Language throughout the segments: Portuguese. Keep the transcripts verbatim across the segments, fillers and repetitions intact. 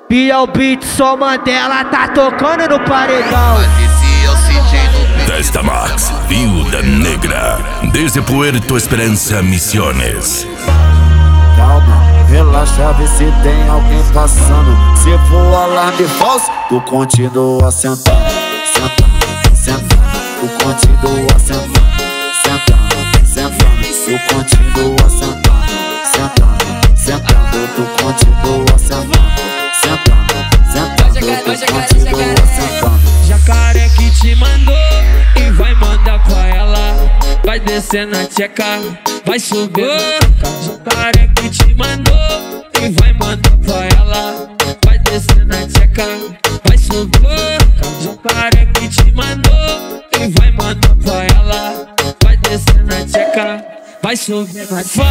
Biel Beat, só Mandela tá tocando no paredão. Testamax, Viuda Negra, desde Puerto Esperança, Misiones. Calma, relaxa, vê se tem alguém passando. Se for alarme falso, tu continua sentando, sentando, sentando. Tu continua sentando, sentando, sentando. Tu continua sentando, sentando, sentando. Tu continua sentando, sentando, sentando. Tu continua sentando. Jacaré que te mandou e vai mandar pra ela. Vai descer na tcheca, vai subir na Jacaré que te mandou e vai mandar pra ela. Vai descer na tcheca, vai subir. Jacaré que te mandou e vai mandar pra ela. Vai descer na tcheca, vai subir na tcheca.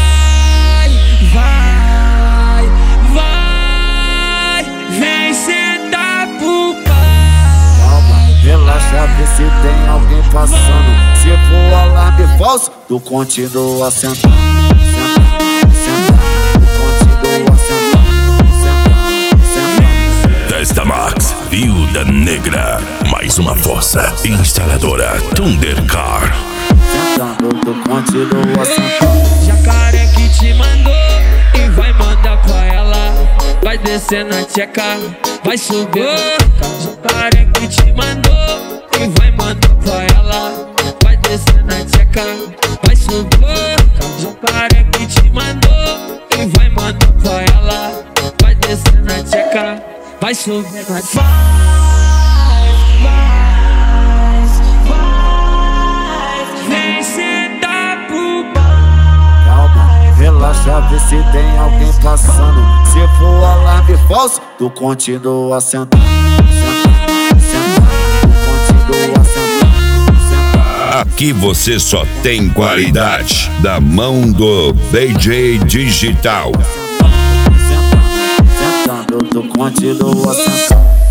Vai, vai, vai, vem sentar pro pai. Calma, relaxa, vê se tem alguém passando. Se for alarme falso, tu continua sentando, sentando, sentando. Tu continua sentando, sentando, sentando. Testamax, Viuda Negra, mais uma força instaladora Thundercar. Sentando, tu continua sentando. Jacaré que te mandou e vai mandar pra ela. Vai descer na tcheca, vai subir. Jacaré que te mandou e vai mandar pra ela. Vai descer na tcheca, vai subir. Jacaré que te mandou e vai mandar pra ela. Vai descer na tcheca, vai subir na tcheca. Vai, vai, vai, vem sentar pro pai. Calma, relaxa, vê se tem alguém passando. Se for alarme falso, tu continua sentando, sentando, sentando. Tu continua sentando, sentando. Aqui você só tem qualidade da mão do D J Digital. Sentando, sentando, tu continua sentando.